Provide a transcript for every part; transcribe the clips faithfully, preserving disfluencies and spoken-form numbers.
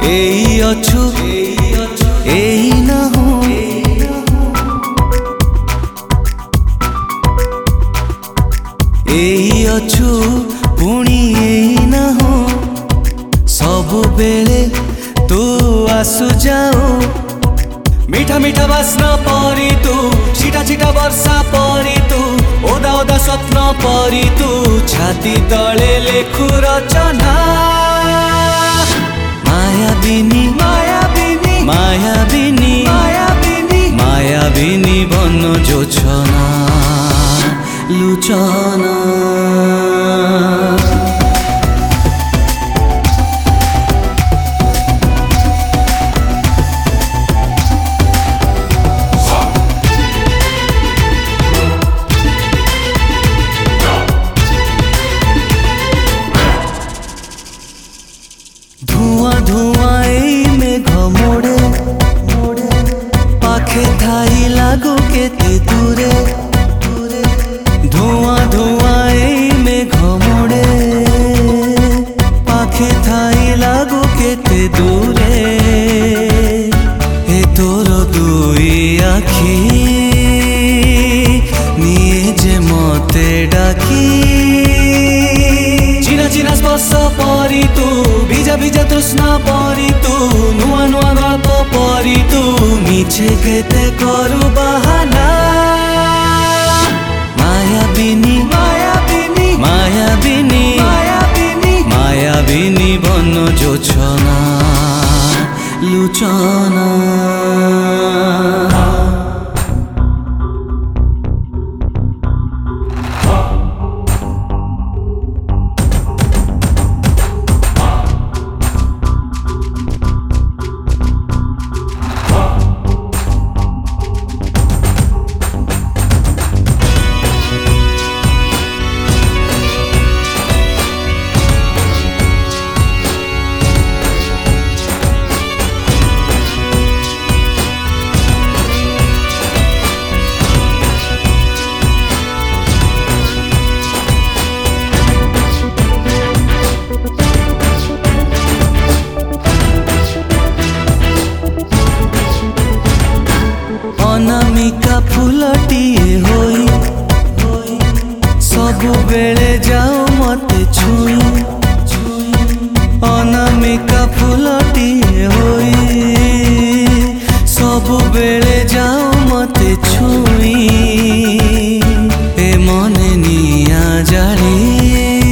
एई अछु एई नाहु एई अछु पुणी एई नाहु सबु बेले तू आसु जाओ मीठा मीठा बास्ना परी तू छिटा छिटा वर्षा परी तू ओदा ओदा स्वप्न परी तू छाती तले लेखु रचना मायाबिनी मायाबिनी मायाबिनी मायाबिनी मायाबिनी बन जोछना लुचना धुआं धुआं एई मेघ मोड़े पाखे थाई लागो केते दूरे धुआं धुआं एई मेघ मोड़े पाखे थाई लागो केते दूरे ए तोर दुई आखी निये जे मते डाकी चिना चिना स्पर्श परी तू भिजा भिजा तृष्णा परी तू नुआ नुआ गल्प परी तू मिछे केते करू बहाना मायाबिनी मायाबिनी मायाबिनी मायाबिनी मायाबिनी बन जोछना लुचना अनामिका फूलटिए होई सबु बेले जाओ मते छुई अनामिका फूलटिए होई सबु बेले जाओ मते छुई ए मने निया जाली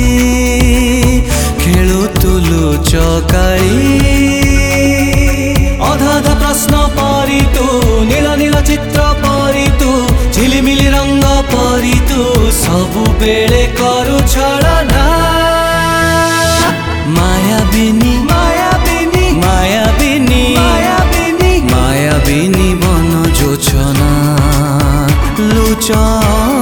खेलु तुलु चकाई अधा अधा प्रश्न परी तू नील नील चित्र परी तू झिलिमिली रंग परी तू सबु बेले करू छलना मायाबिनी मायाबिनी मायाबिनी मायाबिनी मायाबिनी बन जोछना लुचना।